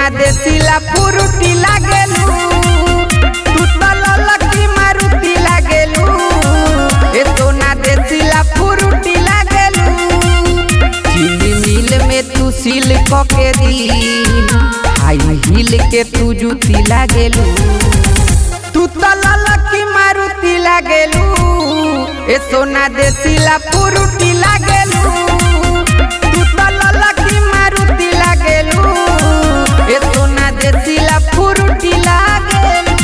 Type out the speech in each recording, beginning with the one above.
सोना देसीला फ्रूटी लागेलू, तू तो ललकी मारुति लागेलू। ए सोना देसीला फ्रूटी लागेलू, चीनी मिल में तू सिल के दी, हाई हिल के तू जूती लागेलू। तू तो ललकी मारुति लागेलू, ए सोना देसीला फ्रूटी लागेलू। तू तो ललकी मारुति लागेलू, ए सोना देसीला फ्रूटी लागेलू।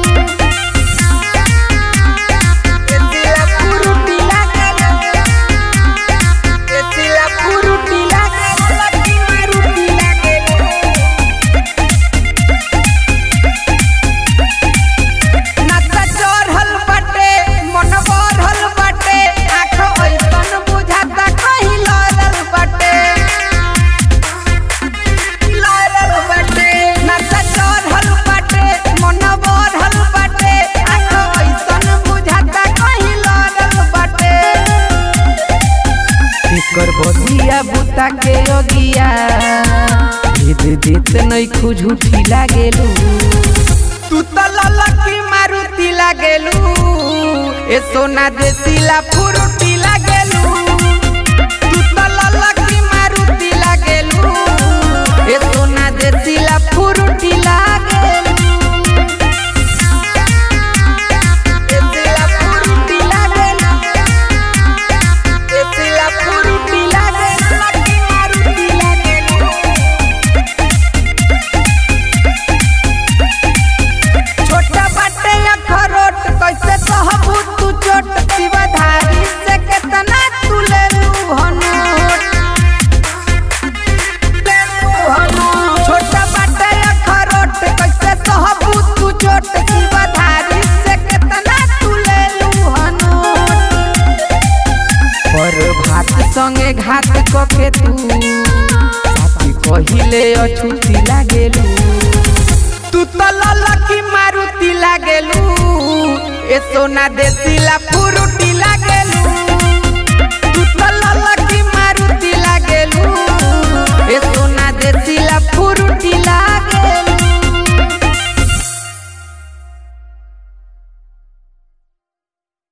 देसीला फ्रूटी लागेलू, देसीला फ्रूटी लागेलू, ललकी मारुति लागेलू। नशा चढ़ल बाटे, मन बढ़ल बाटे, आँखों ऐसन बुझाता कहीं लड़ल बाटे, लड़ल बाटे। नशा चढ़ल बाटे, मन बढ़ल बाटे, आँखों ऐसन बुझाता कहीं लड़ल बाटे। एकर बदिया बुता के योगिया, भेद देत नहीं खुझूठी लागेलू। तू तो ललकी मारुति लागेलू, ए सोना देसीला फ्रूटी लागेलू। तू तो ललकी मारुति लागेलू, ए सोना देसीला फ्रूटी लागेलू। देसीला फ्रूटी लागेलू, देसीला फ्रूटी लागेलू, ललकी मारुति लागेलू। छोटा बाटे अखरोट कैसे सहबू तू चोट, शिवधारी से केतना तू लेलू भनोट, लेलू भनोट। छोटा बाटे अखरोट कैसे सहबू तू चोट, शिवधारी से केतना तू लेलू भनोट। पर भात संगे घात कके तू साथी कहिले अछूती लागेलू। तू तो ललकी मारुति लागेलू, ए सोना देसीला फ्रूटी लागेलू।